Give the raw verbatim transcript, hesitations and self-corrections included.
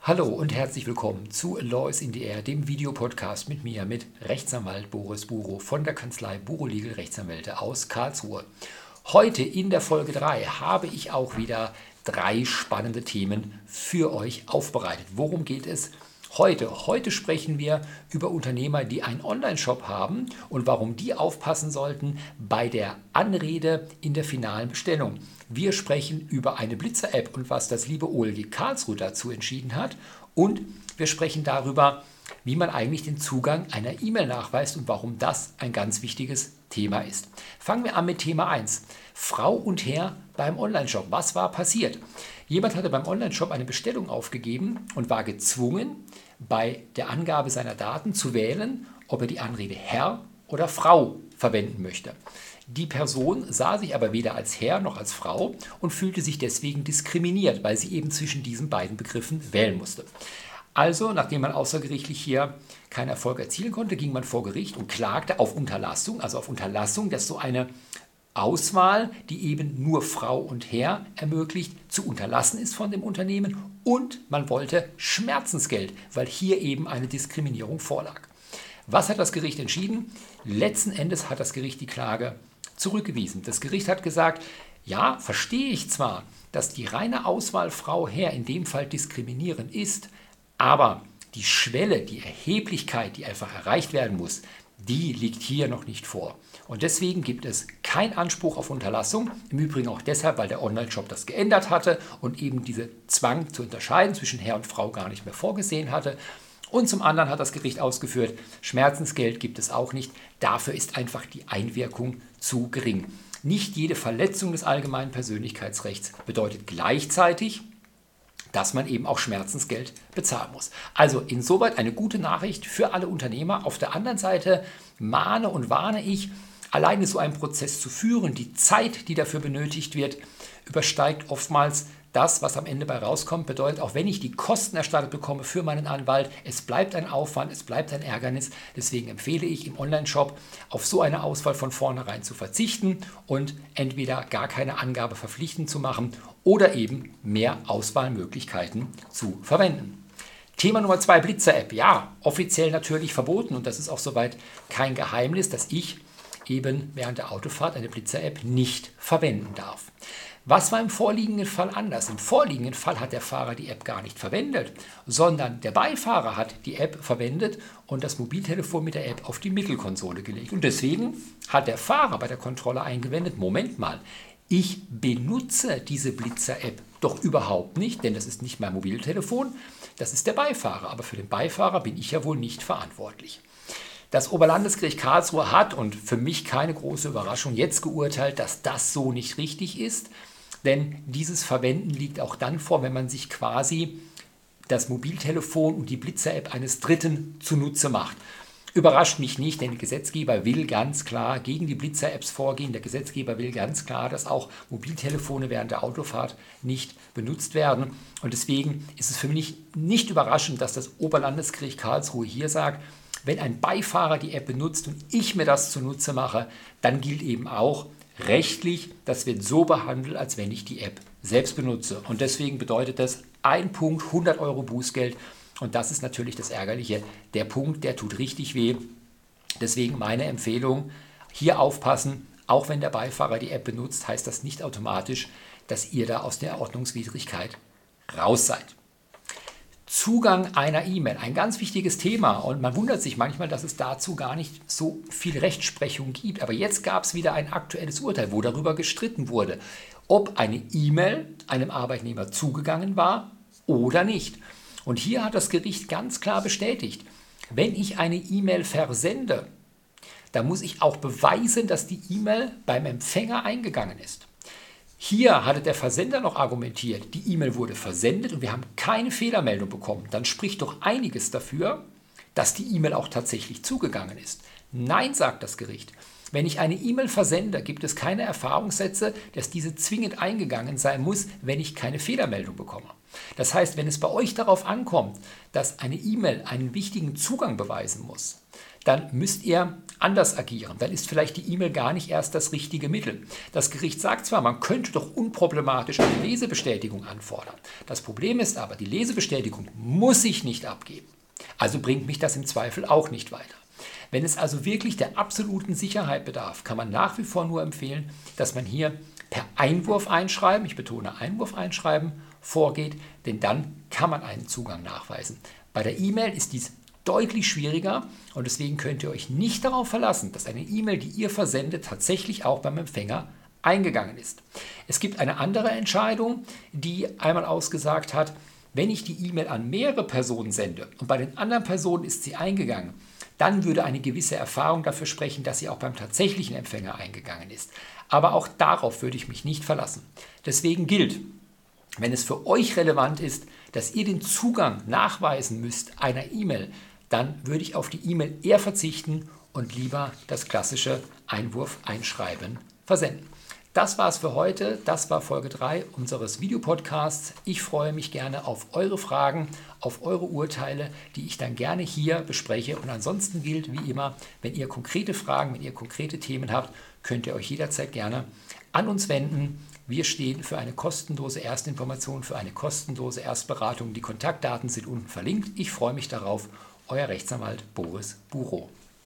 Hallo und herzlich willkommen zu Law is in the Air, dem Videopodcast mit mir, mit Rechtsanwalt Boris Buro von der Kanzlei Buro Legal Rechtsanwälte aus Karlsruhe. Heute in der Folge drei habe ich auch wieder drei spannende Themen für euch aufbereitet. Worum geht es heute? Heute sprechen wir über Unternehmer, die einen Online-Shop haben und warum die aufpassen sollten bei der Anrede in der finalen Bestellung. Wir sprechen über eine Blitzer-App und was das liebe O L G Karlsruhe dazu entschieden hat. Und wir sprechen darüber, wie man eigentlich den Zugang einer E-Mail nachweist und warum das ein ganz wichtiges Thema ist. Fangen wir an mit Thema eins. Frau und Herr beim Online-Shop. Was war passiert? Jemand hatte beim Online-Shop eine Bestellung aufgegeben und war gezwungen, bei der Angabe seiner Daten zu wählen, ob er die Anrede Herr oder Frau verwenden möchte. Die Person sah sich aber weder als Herr noch als Frau und fühlte sich deswegen diskriminiert, weil sie eben zwischen diesen beiden Begriffen wählen musste. Also, nachdem man außergerichtlich hier keinen Erfolg erzielen konnte, ging man vor Gericht und klagte auf Unterlassung, also auf Unterlassung, dass so eine Auswahl, die eben nur Frau und Herr ermöglicht, zu unterlassen ist von dem Unternehmen, und man wollte Schmerzensgeld, weil hier eben eine Diskriminierung vorlag. Was hat das Gericht entschieden? Letzten Endes hat das Gericht die Klage zurückgewiesen. Das Gericht hat gesagt, ja, verstehe ich zwar, dass die reine Auswahl Frau-Herr in dem Fall diskriminierend ist, aber die Schwelle, die Erheblichkeit, die einfach erreicht werden muss, die liegt hier noch nicht vor. Und deswegen gibt es keinen Anspruch auf Unterlassung, im Übrigen auch deshalb, weil der Online-Shop das geändert hatte und eben diese Zwang zu unterscheiden zwischen Herr und Frau gar nicht mehr vorgesehen hatte. Und zum anderen hat das Gericht ausgeführt, Schmerzensgeld gibt es auch nicht, dafür ist einfach die Einwirkung zu gering. Nicht jede Verletzung des allgemeinen Persönlichkeitsrechts bedeutet gleichzeitig, dass man eben auch Schmerzensgeld bezahlen muss. Also insoweit eine gute Nachricht für alle Unternehmer. Auf der anderen Seite mahne und warne ich, alleine so einen Prozess zu führen, die Zeit, die dafür benötigt wird, übersteigt oftmals das, was am Ende bei rauskommt. Bedeutet, auch wenn ich die Kosten erstattet bekomme für meinen Anwalt, es bleibt ein Aufwand, es bleibt ein Ärgernis. Deswegen empfehle ich im Online-Shop auf so eine Auswahl von vornherein zu verzichten und entweder gar keine Angabe verpflichtend zu machen oder eben mehr Auswahlmöglichkeiten zu verwenden. Thema Nummer zwei, Blitzer-App. Ja, offiziell natürlich verboten und das ist auch soweit kein Geheimnis, dass ich eben während der Autofahrt eine Blitzer-App nicht verwenden darf. Was war im vorliegenden Fall anders? Im vorliegenden Fall hat der Fahrer die App gar nicht verwendet, sondern der Beifahrer hat die App verwendet und das Mobiltelefon mit der App auf die Mittelkonsole gelegt. Und deswegen hat der Fahrer bei der Kontrolle eingewendet, Moment mal, ich benutze diese Blitzer-App doch überhaupt nicht, denn das ist nicht mein Mobiltelefon, das ist der Beifahrer. Aber für den Beifahrer bin ich ja wohl nicht verantwortlich. Das Oberlandesgericht Karlsruhe hat, und für mich keine große Überraschung, jetzt geurteilt, dass das so nicht richtig ist. Denn dieses Verwenden liegt auch dann vor, wenn man sich quasi das Mobiltelefon und die Blitzer-App eines Dritten zunutze macht. Überrascht mich nicht, denn der Gesetzgeber will ganz klar gegen die Blitzer-Apps vorgehen. Der Gesetzgeber will ganz klar, dass auch Mobiltelefone während der Autofahrt nicht benutzt werden. Und deswegen ist es für mich nicht überraschend, dass das Oberlandesgericht Karlsruhe hier sagt, wenn ein Beifahrer die App benutzt und ich mir das zunutze mache, dann gilt eben auch rechtlich, das wird so behandelt, als wenn ich die App selbst benutze. Und deswegen bedeutet das ein Punkt, hundert Euro Bußgeld. Und das ist natürlich das Ärgerliche. Der Punkt, der tut richtig weh. Deswegen meine Empfehlung, hier aufpassen. Auch wenn der Beifahrer die App benutzt, heißt das nicht automatisch, dass ihr da aus der Ordnungswidrigkeit raus seid. Zugang einer E-Mail, ein ganz wichtiges Thema und man wundert sich manchmal, dass es dazu gar nicht so viel Rechtsprechung gibt. Aber jetzt gab es wieder ein aktuelles Urteil, wo darüber gestritten wurde, ob eine E-Mail einem Arbeitnehmer zugegangen war oder nicht. Und hier hat das Gericht ganz klar bestätigt, wenn ich eine E-Mail versende, dann muss ich auch beweisen, dass die E-Mail beim Empfänger eingegangen ist. Hier hatte der Versender noch argumentiert, die E-Mail wurde versendet und wir haben keine Fehlermeldung bekommen. Dann spricht doch einiges dafür, dass die E-Mail auch tatsächlich zugegangen ist. Nein, sagt das Gericht. Wenn ich eine E-Mail versende, gibt es keine Erfahrungssätze, dass diese zwingend eingegangen sein muss, wenn ich keine Fehlermeldung bekomme. Das heißt, wenn es bei euch darauf ankommt, dass eine E-Mail einen wichtigen Zugang beweisen muss, dann müsst ihr anders agieren. Dann ist vielleicht die E-Mail gar nicht erst das richtige Mittel. Das Gericht sagt zwar, man könnte doch unproblematisch eine Lesebestätigung anfordern. Das Problem ist aber, die Lesebestätigung muss ich nicht abgeben. Also bringt mich das im Zweifel auch nicht weiter. Wenn es also wirklich der absoluten Sicherheit bedarf, kann man nach wie vor nur empfehlen, dass man hier per Einwurf einschreiben, ich betone Einwurf einschreiben, vorgeht, denn dann kann man einen Zugang nachweisen. Bei der E-Mail ist dies deutlich schwieriger und deswegen könnt ihr euch nicht darauf verlassen, dass eine E-Mail, die ihr versendet, tatsächlich auch beim Empfänger eingegangen ist. Es gibt eine andere Entscheidung, die einmal ausgesagt hat, wenn ich die E-Mail an mehrere Personen sende und bei den anderen Personen ist sie eingegangen, dann würde eine gewisse Erfahrung dafür sprechen, dass sie auch beim tatsächlichen Empfänger eingegangen ist. Aber auch darauf würde ich mich nicht verlassen. Deswegen gilt, wenn es für euch relevant ist, dass ihr den Zugang nachweisen müsst einer E-Mail, dann würde ich auf die E-Mail eher verzichten und lieber das klassische Einwurf einschreiben versenden. Das war es für heute. Das war Folge drei unseres Videopodcasts. Ich freue mich gerne auf eure Fragen, auf eure Urteile, die ich dann gerne hier bespreche. Und ansonsten gilt wie immer, wenn ihr konkrete Fragen, wenn ihr konkrete Themen habt, könnt ihr euch jederzeit gerne an uns wenden. Wir stehen für eine kostenlose Erstinformation, für eine kostenlose Erstberatung. Die Kontaktdaten sind unten verlinkt. Ich freue mich darauf. Euer Rechtsanwalt Boris Burow.